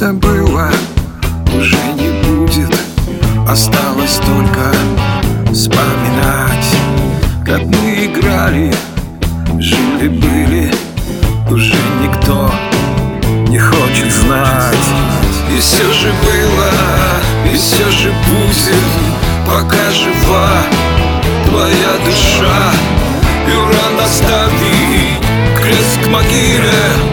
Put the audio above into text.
это было, уже не будет. Осталось только вспоминать, как мы играли, жили-были. Уже никто не хочет знать. И все же было, и все же будет, пока жива твоя душа. И рано ставить крест к могиле.